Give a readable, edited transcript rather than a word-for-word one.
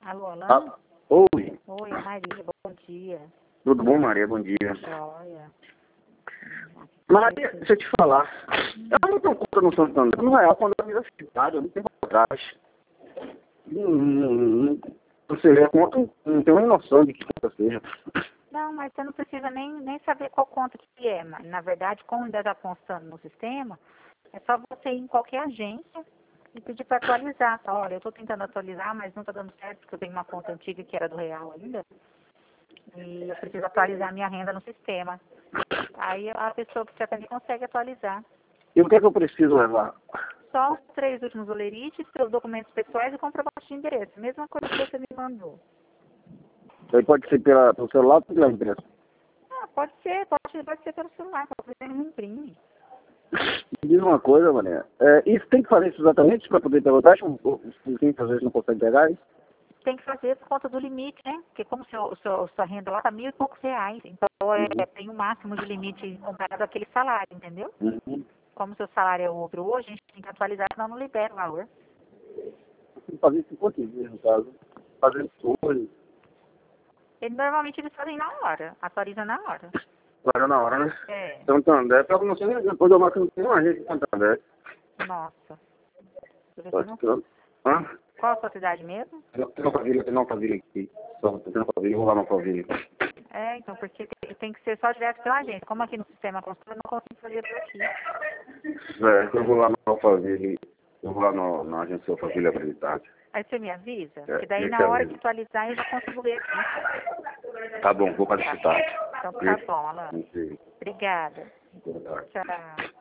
Alô, Alan? Ah, oi. Oi, é Maria, bom dia. Tudo bom, Maria? Bom dia. Joia. Maria, deixa eu te falar. Eu não tenho conta no Santander. No real, quando eu fiz a cidade, eu não tenho atrás. Não sei, a conta, não tenho nem noção de que conta seja. Não, mas você não precisa nem saber qual conta que é. Mas, na verdade, como ainda está constando no sistema, é só você ir em qualquer agência e pedir para atualizar. Tá? Olha, eu estou tentando atualizar, mas não está dando certo, porque eu tenho uma conta antiga que era do real ainda. E eu preciso atualizar minha renda no sistema. Aí a pessoa que você atende consegue atualizar. E o que é que eu preciso levar? Só os 3 últimos olerites, seus documentos pessoais e comprovante de endereço. Mesma coisa que você me mandou. Aí pode ser pelo celular ou pela empresa? Ah, pode ser pelo celular, porque você não imprime. Me diz uma coisa, Maria. Isso tem que fazer isso exatamente para poder perguntar? Os clientes às vezes não conseguem pegar isso? Tem que fazer por conta do limite, né? Porque como sua renda lá está R$ 1.000 e poucos. Então, tem o máximo de limite comparado àquele salário, entendeu? Uhum. Como seu salário é outro hoje, a gente tem que atualizar, senão não libera o valor. Tem que fazer isso em quantos dias, no caso? Fazer isso hoje. Normalmente eles fazem na hora, atualiza na hora. Agora na hora, né? É, Santander, só que não sei, depois eu marco no tem uma gente em Santander. nossa. Deixa eu ver se Pode não- ser. Hã? Qual a sua cidade mesmo? Tem uma família aqui. Só tem uma família, vou lá na família. É, então, porque tem que ser só direto pela agência. Como aqui no sistema consultor, eu não consigo fazer por aqui. Eu vou lá na Alphaville, eu vou lá na agência Alphaville Habilidade. Aí você me avisa, É, porque daí eu te na hora que aviso. atualizar eu já consigo ler aqui. Tá bom, vou para a cidade. Então tá bom, Alan. Não sei. Obrigada. Boa tarde. Tchau.